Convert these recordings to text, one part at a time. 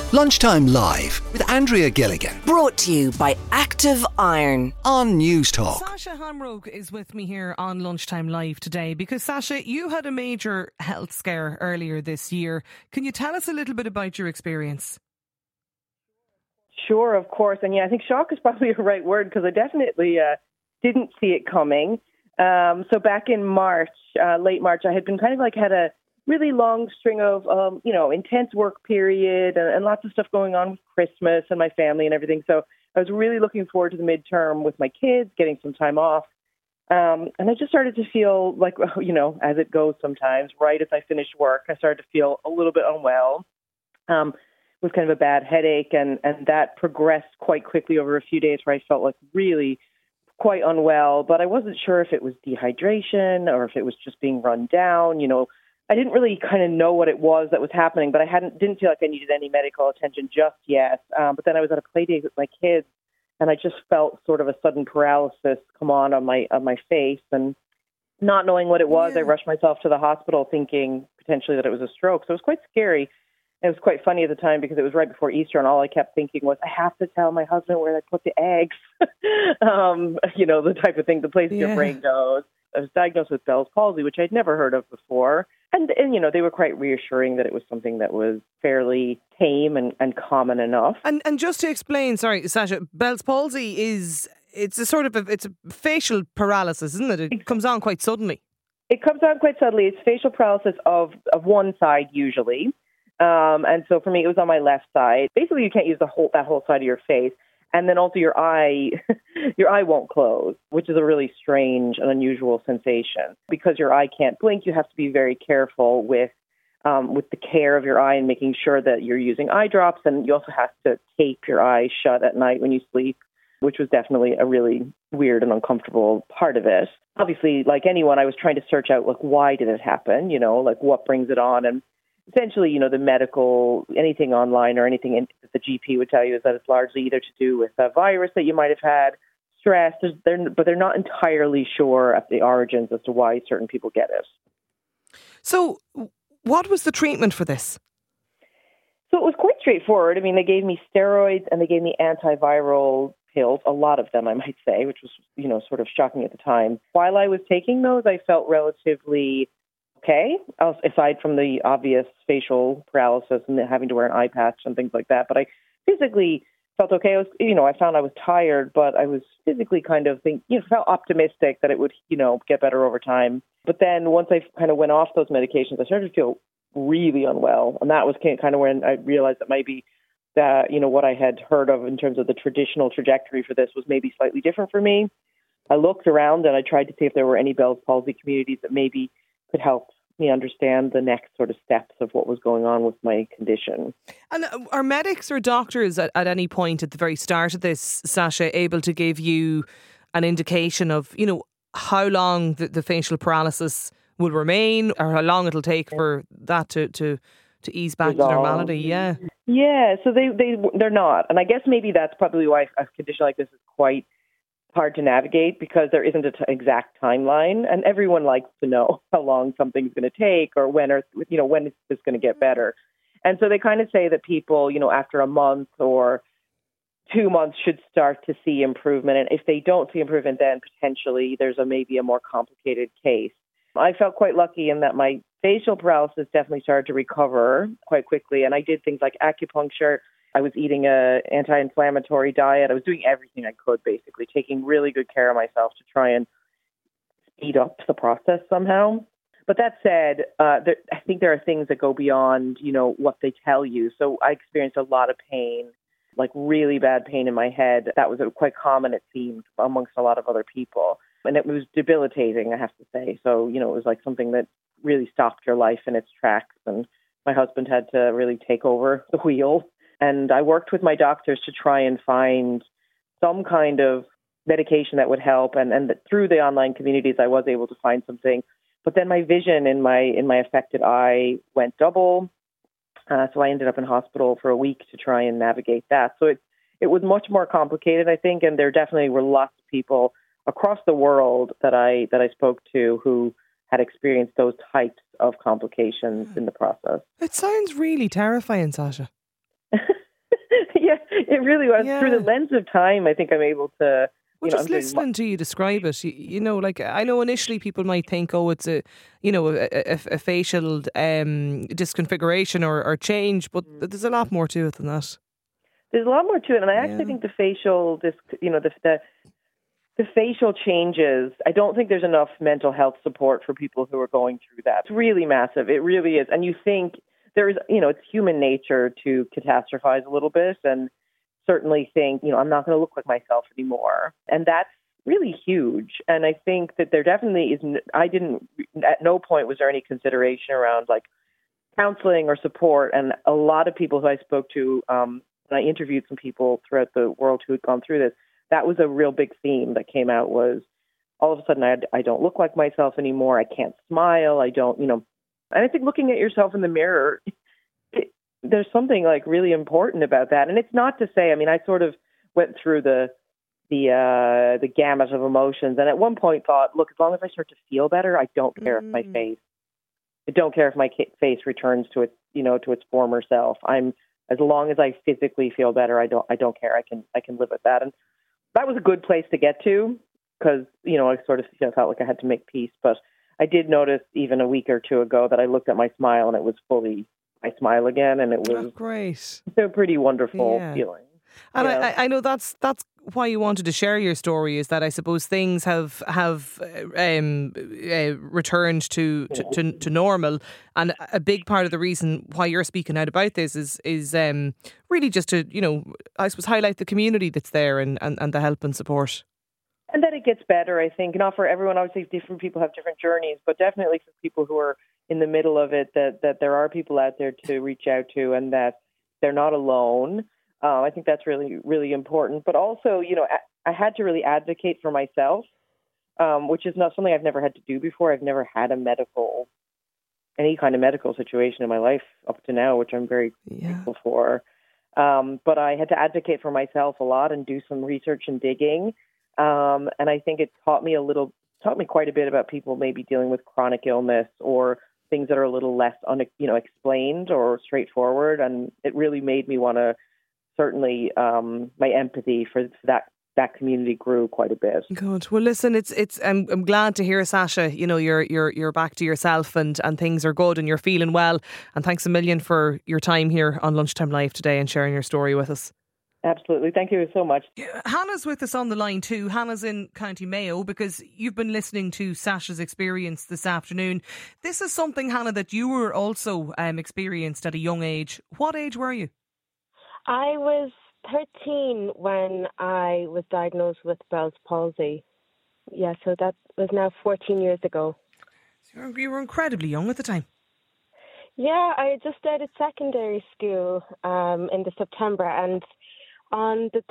Lunchtime Live with Andrea Gilligan Brought to you by Active Iron on News Talk. Sasha Hamroke is with me here on Lunchtime Live today because, Sasha, you had a major health scare earlier this year. Can you tell us a little bit about your experience? Sure, of course. And yeah, I think shock is probably the right word because I definitely didn't see it coming. So back in March, late March, I had been had a really long string of, intense work period and lots of stuff going on with Christmas and my family and everything. So I was really looking forward to the midterm with my kids, getting some time off. And I just started to feel like, as it goes sometimes, right as I finished work, I started to feel a little bit unwell. With kind of a bad headache, and that progressed quite quickly over a few days where I felt like really quite unwell, but I wasn't sure if it was dehydration or if it was just being run down. I didn't really kind of know what it was that was happening, but I didn't feel like I needed any medical attention just yet. But then I was at a play date with my kids, and I just felt sort of a sudden paralysis come on my face, and not knowing what it was, I rushed myself to the hospital thinking potentially that it was a stroke. So it was quite scary. It was quite funny at the time because it was right before Easter, and all I kept thinking was, I have to tell my husband where I put the eggs. The type of thing, the place your brain goes. I was diagnosed with Bell's palsy, which I'd never heard of before. And they were quite reassuring that it was something that was fairly tame and common enough. And just to explain, sorry, Sasha, Bell's palsy it's a facial paralysis, isn't it? It comes on quite suddenly. It comes on quite suddenly. It's facial paralysis of one side usually. And so for me, it was on my left side. Basically, you can't use that whole side of your face. And then also your eye won't close, which is a really strange and unusual sensation. Because your eye can't blink, you have to be very careful with the care of your eye and making sure that you're using eye drops. And you also have to tape your eyes shut at night when you sleep, which was definitely a really weird and uncomfortable part of it. Obviously, like anyone, I was trying to search out, why did it happen? What brings it on? And essentially, the medical, anything online or anything that the GP would tell you is that it's largely either to do with a virus that you might have had, stress, but they're not entirely sure at the origins as to why certain people get it. So what was the treatment for this? So it was quite straightforward. I mean, they gave me steroids and they gave me antiviral pills, a lot of them, I might say, which was, sort of shocking at the time. While I was taking those, I felt relatively okay, aside from the obvious facial paralysis and having to wear an eye patch and things like that. But I physically felt okay. I found I was tired, but I was physically kind of felt optimistic that it would, get better over time. But then once I kind of went off those medications, I started to feel really unwell. And that was kind of when I realized that maybe that, what I had heard of in terms of the traditional trajectory for this was maybe slightly different for me. I looked around and I tried to see if there were any Bell's palsy communities that maybe could help me understand the next sort of steps of what was going on with my condition. And are medics or doctors at any point at the very start of this, Sasha, able to give you an indication of, how long the facial paralysis will remain or how long it'll take for that to ease back to normality? Yeah. Yeah, so they're not. And I guess maybe that's probably why a condition like this is quite hard to navigate because there isn't an exact timeline, and everyone likes to know how long something's going to take or when is this going to get better. And so they kind of say that people, after a month or 2 months should start to see improvement. And if they don't see improvement, then potentially there's maybe a more complicated case. I felt quite lucky in that my facial paralysis definitely started to recover quite quickly. And I did things like acupuncture. I was eating an anti-inflammatory diet. I was doing everything I could, basically, taking really good care of myself to try and speed up the process somehow. But that said, I think there are things that go beyond, what they tell you. So I experienced a lot of pain, like really bad pain in my head. That was quite common, it seemed, amongst a lot of other people. And it was debilitating, I have to say. So, it was like something that really stopped your life in its tracks. And my husband had to really take over the wheel. And I worked with my doctors to try and find some kind of medication that would help. And through the online communities, I was able to find something. But then my vision in my affected eye went double. So I ended up in hospital for a week to try and navigate that. So it was much more complicated, I think. And there definitely were lots of people across the world that I spoke to who had experienced those types of complications in the process. It sounds really terrifying, Sasha. Yeah, it really was. Yeah. Through the lens of time, I think I'm able to. Well, just listening to you describe it, like I know initially people might think, oh, it's a facial disconfiguration or change, but there's a lot more to it than that. There's a lot more to it, and I actually think the facial, the facial changes. I don't think there's enough mental health support for people who are going through that. It's really massive. It really is, and you think there is, it's human nature to catastrophize a little bit, and certainly think, I'm not going to look like myself anymore. And that's really huge. And I think that there definitely is, at no point was there any consideration around like counseling or support. And a lot of people who I spoke to, when I interviewed some people throughout the world who had gone through this, that was a real big theme that came out was all of a sudden I don't look like myself anymore. I can't smile. I don't, and I think looking at yourself in the mirror, there's something like really important about that. And it's not to say, I sort of went through the gamut of emotions. And at one point thought, look, as long as I start to feel better, I don't care if my face returns to its, to its former self. As long as I physically feel better, I don't care. I can live with that. And that was a good place to get to because, I sort of felt like I had to make peace. But I did notice even a week or two ago that I looked at my smile and it was fully I smile again, and it was great. A pretty wonderful feeling. And I know that's why you wanted to share your story, is that I suppose things have returned to normal, and a big part of the reason why you're speaking out about this is really just to I suppose highlight the community that's there and the help and support. And that it gets better, I think. Not for everyone, obviously different people have different journeys, but definitely for people who are in the middle of it, that there are people out there to reach out to and that they're not alone. I think that's really, really important. But also, I had to really advocate for myself, which is not something I've never had to do before. I've never had any kind of medical situation in my life up to now, which I'm very grateful for. But I had to advocate for myself a lot and do some research and digging. And I think it taught me quite a bit about people maybe dealing with chronic illness or things that are a little less explained or straightforward. And it really made me want to certainly my empathy for that community grew quite a bit. Good. Well, listen, it's I'm glad to hear, Sasha, you're back to yourself and things are good and you're feeling well. And thanks a million for your time here on Lunchtime Live today and sharing your story with us. Absolutely. Thank you so much. Hannah's with us on the line too. Hannah's in County Mayo because you've been listening to Sasha's experience this afternoon. This is something, Hannah, that you were also experienced at a young age. What age were you? I was 13 when I was diagnosed with Bell's palsy. Yeah, so that was now 14 years ago. So you were incredibly young at the time. Yeah, I had just started secondary school in the September, and on the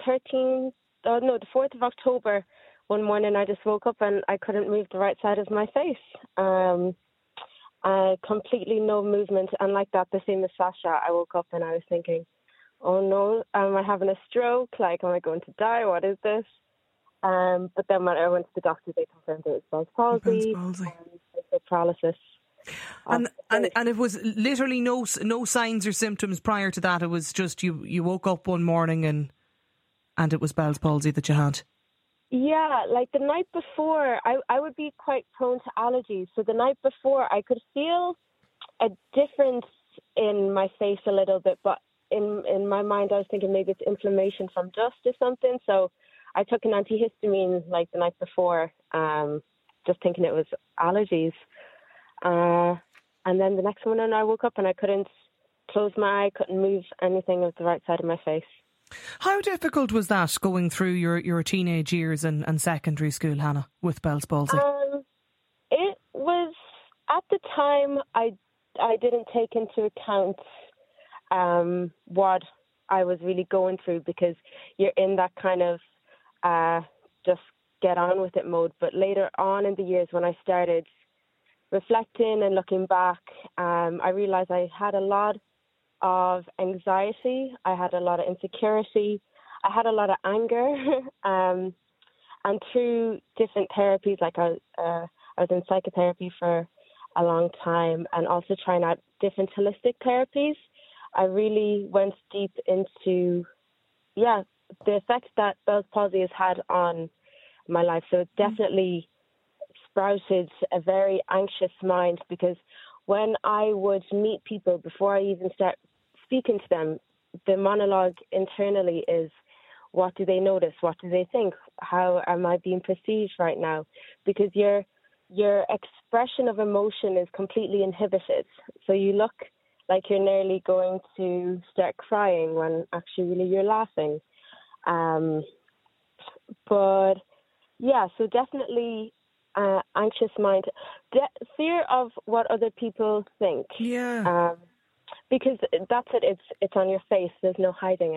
4th of October, one morning I just woke up and I couldn't move the right side of my face. Completely no movement. And like that, the same as Sasha, I woke up and I was thinking, oh no, am I having a stroke? Like, am I going to die? What is this? But then when I went to the doctor, they confirmed it was Bell's palsy and facial paralysis. And it was literally no signs or symptoms prior to that. It was just you woke up one morning and it was Bell's palsy that you had. Yeah, like the night before, I would be quite prone to allergies. So the night before, I could feel a difference in my face a little bit, but in my mind, I was thinking maybe it's inflammation from dust or something. So I took an antihistamine like the night before, just thinking it was allergies. And then the next morning I woke up and I couldn't close my eye, couldn't move anything of the right side of my face. How difficult was that going through your teenage years and secondary school, Hannah, with Bell's palsy? It was, at the time, I didn't take into account what I was really going through, because you're in that kind of just get on with it mode. But later on in the years, when I started reflecting and looking back, I realised I had a lot of anxiety, I had a lot of insecurity, I had a lot of anger, and through different therapies, like I was in psychotherapy for a long time, and also trying out different holistic therapies, I really went deep into the effect that Bell's palsy has had on my life. So it definitely sprouted a very anxious mind, because when I would meet people, before I even start speaking to them, the monologue internally is, what do they notice? What do they think? How am I being perceived right now? Because your expression of emotion is completely inhibited. So you look like you're nearly going to start crying when actually really you're laughing. But yeah, so definitely anxious mind, fear of what other people think. Yeah. Because that's it. It's on your face. There's no hiding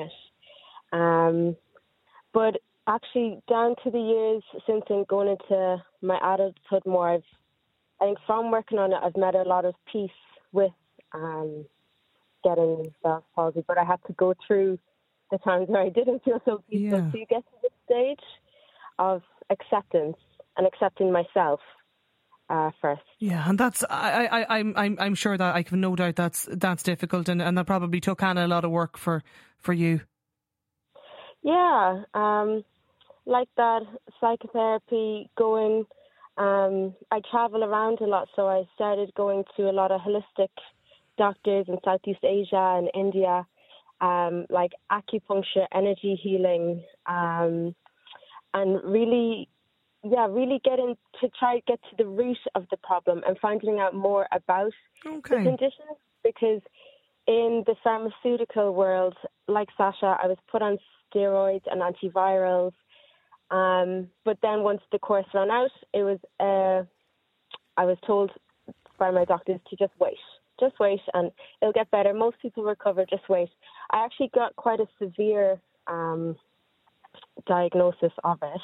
it. But actually, down to the years since then, going into my adulthood more, I think from working on it, I've met a lot of peace with getting Bell's palsy. But I had to go through the times where I didn't feel so peaceful. Yeah. So you get to this stage of acceptance and accepting myself first. Yeah, and that's I'm sure that I have no doubt that's difficult, and that probably took Hannah a lot of work for you. Yeah, like that psychotherapy going. I travel around a lot, so I started going to a lot of holistic doctors in Southeast Asia and India, like acupuncture, energy healing, and really getting to try to get to the root of the problem and finding out more about the condition. Because in the pharmaceutical world, like Sasha, I was put on steroids and antivirals. But then once the course ran out, it was I was told by my doctors to just wait and it'll get better. Most people recover, just wait. I actually got quite a severe diagnosis of it.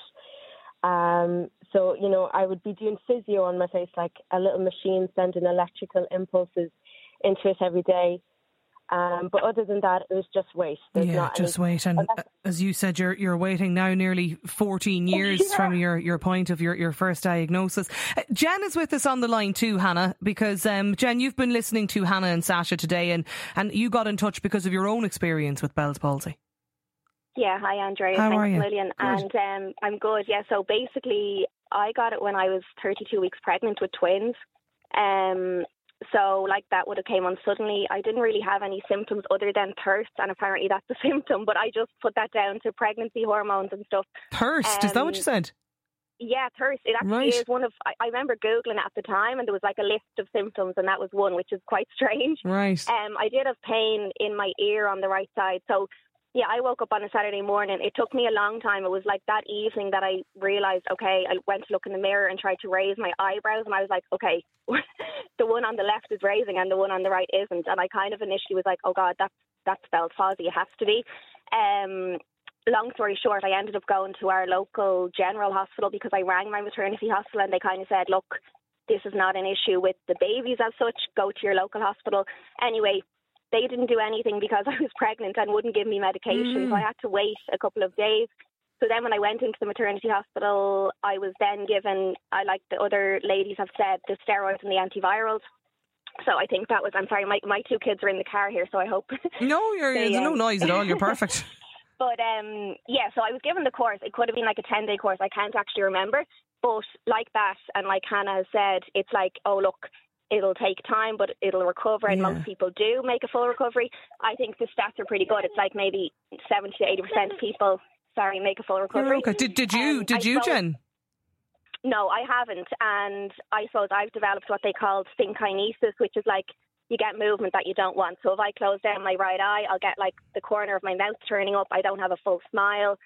So, I would be doing physio on my face, like a little machine sending electrical impulses into it every day. But other than that, it was just wait. Just wait. And as you said, you're waiting now nearly 14 years from your point of your first diagnosis. Jen is with us on the line too, Hannah, because Jen, you've been listening to Hannah and Sasha today, and you got in touch because of your own experience with Bell's palsy. Yeah, hi Andrea. How Thanks are you? a million. Good. And I'm good. Yeah, so basically I got it when I was 32 weeks pregnant with twins. So like that would have came on suddenly. I didn't really have any symptoms other than thirst, and apparently that's a symptom, but I just put that down to pregnancy hormones and stuff. Thirst, is that what you said? Yeah, thirst. It actually is one of, I remember Googling it at the time, and there was like a list of symptoms, and that was one, which is quite strange. Right. I did have pain in my ear on the right side. So yeah, I woke up on a Saturday morning. It took me a long time. It was like that evening that I realised, okay, I went to look in the mirror and tried to raise my eyebrows, and I was like, okay, the one on the left is raising and the one on the right isn't. And I kind of initially was like, oh God, that's Bell's palsy. It has to be. Long story short, I ended up going to our local general hospital because I rang my maternity hospital, and they kind of said, look, this is not an issue with the babies as such. Go to your local hospital. Anyway, they didn't do anything because I was pregnant and wouldn't give me medication. So I had to wait a couple of days. So then when I went into the maternity hospital, I was then given, like the other ladies have said, the steroids and the antivirals. So I think that was, I'm sorry, my two kids are in the car here, so I hope. No, there's no noise at all. You're perfect. But yeah, so I was given the course. It could have been like a 10-day course. I can't actually remember. But like that, and like Hannah has said, it's like, oh, look, it'll take time, but it'll recover, and most people do make a full recovery. I think the stats are pretty good. It's like maybe 70 to 80% of people, make a full recovery. Okay. Did you, Jen? No, I haven't. And I suppose I've developed what they call synkinesis, which is like you get movement that you don't want. So if I close down my right eye, I'll get like the corner of my mouth turning up. I don't have a full smile.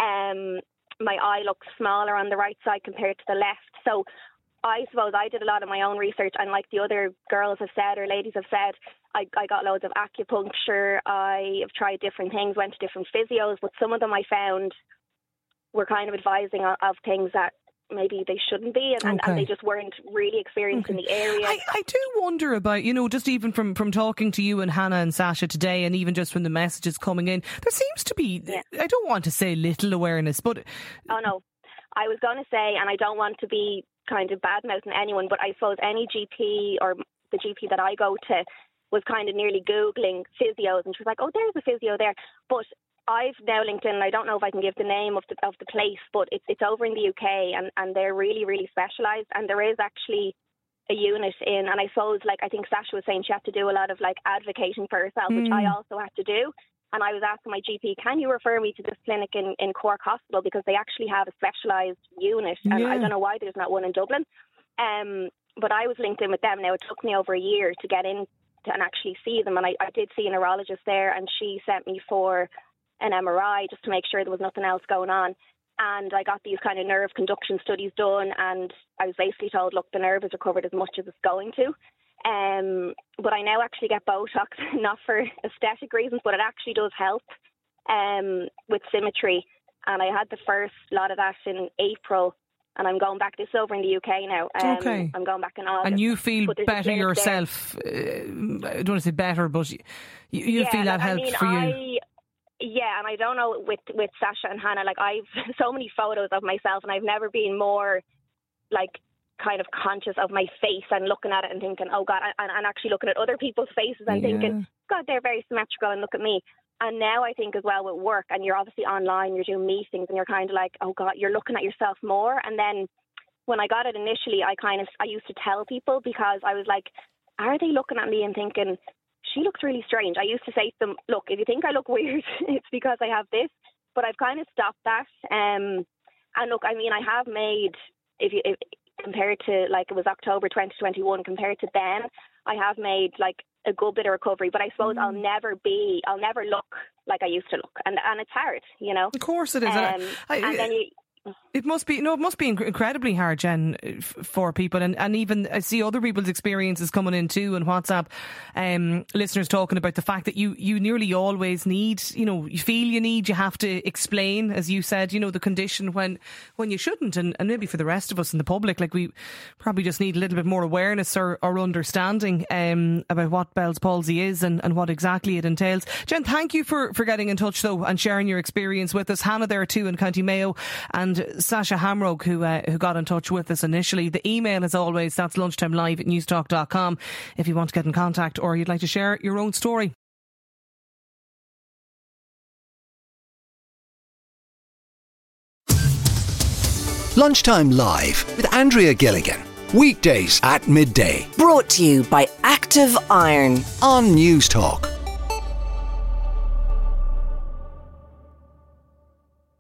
My eye looks smaller on the right side compared to the left. So I suppose I did a lot of my own research, and like the other girls have said, or ladies have said, I got loads of acupuncture. I have tried different things, went to different physios, but some of them I found were kind of advising of things that maybe they shouldn't be, and they just weren't really experienced in the area. I do wonder about, just even from talking to you and Hannah and Sasha today, and even just from the messages coming in, there seems to be, I don't want to say little awareness, but... Oh no, I was going to say, and I don't want to be kind of bad-mouthing anyone, but I suppose any GP or the GP that I go to, was kind of nearly Googling physios, and she was like, oh, there's a physio there. But I've now linked in, and I don't know if I can give the name of the place, but it's over in the UK, and they're really, really specialised. And there is actually a unit in, and I suppose, like, I think Sasha was saying she had to do a lot of, like, advocating for herself, which I also had to do. And I was asking my GP, can you refer me to this clinic in Cork Hospital, because they actually have a specialised unit, and I don't know why there's not one in Dublin. But I was linked in with them. Now, it took me over a year to get in and actually see them, and I did see a neurologist there, and she sent me for an MRI just to make sure there was nothing else going on. And I got these kind of nerve conduction studies done, and I was basically told, look, the nerve is recovered as much as it's going to. But I now actually get Botox, not for aesthetic reasons, but it actually does help with symmetry. And I had the first lot of that in April, and I'm going back. This is over in the UK now. Okay. I'm going back in August. And you feel better yourself. I don't want to say better, but you feel that helps for you. Yeah, and I don't know with Sasha and Hannah, like, I've so many photos of myself, and I've never been more, like, kind of conscious of my face and looking at it and thinking, oh God, and actually looking at other people's faces and thinking, God, they're very symmetrical, and look at me. And now I think as well with work, and you're obviously online, you're doing meetings, and you're kind of like, oh God, you're looking at yourself more. And then when I got it initially, I used to tell people, because I was like, are they looking at me and thinking, she looks really strange? I used to say to them, look, if you think I look weird, it's because I have this. But I've kind of stopped that. And look, I mean, I have made, if compared to, like, it was October 2021, compared to then, I have made, like, a good bit of recovery. But I suppose I'll never look like I used to look. And it's hard, you know. Of course it is. And then it must be incredibly hard, Jen, for people, and even I see other people's experiences coming in too on WhatsApp. Listeners talking about the fact that you nearly always need, you feel you have to explain, as you said, the condition when you shouldn't, and maybe for the rest of us in the public, like, we probably just need a little bit more awareness or understanding about what Bell's palsy is and what exactly it entails. Jen, thank you for getting in touch though and sharing your experience with us. Hannah there too in County Mayo, and Sasha Hamrogue who got in touch with us initially. The email, as always, that's lunchtimelive@newstalk.com if you want to get in contact or you'd like to share your own story. Lunchtime Live with Andrea Gilligan. Weekdays at midday Brought to you by Active Iron on Newstalk.